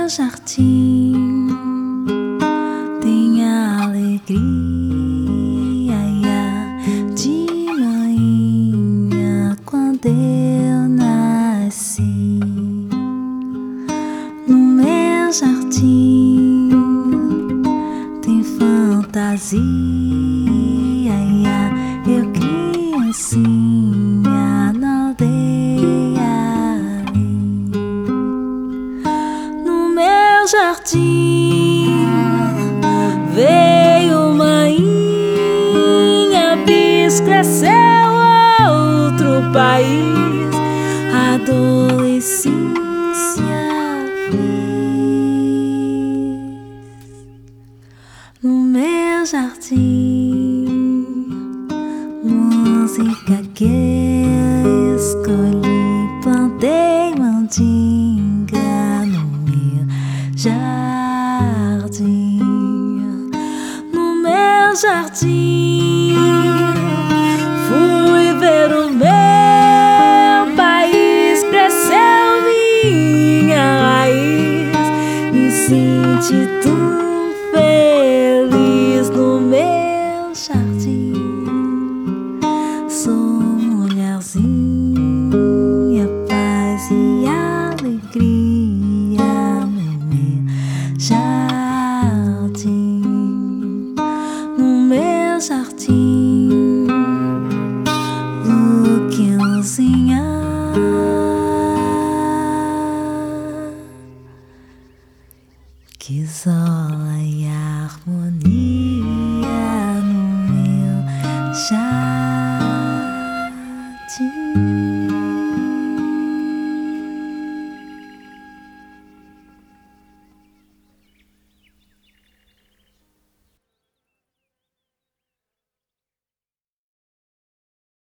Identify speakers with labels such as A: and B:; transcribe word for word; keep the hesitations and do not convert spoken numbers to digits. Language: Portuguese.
A: meu jardim tem alegria de manhã quando eu nasci. No meu jardim tem fantasia, eu criancinha na aldeia ali. No meu jardim veio maninha, bis, cresceu outro país, adolescência feliz. No meu jardim, música que eu escolhi, plantei mandinga no meu jardim. No meu jardim fui ver o meu país, cresceu minha raiz, me senti tão feliz. No meu jardim sou mulherzinha, paz e alegria. No meu jardim, no meu jardim, Luquinzinha, que zola e harmonia no meu jardim.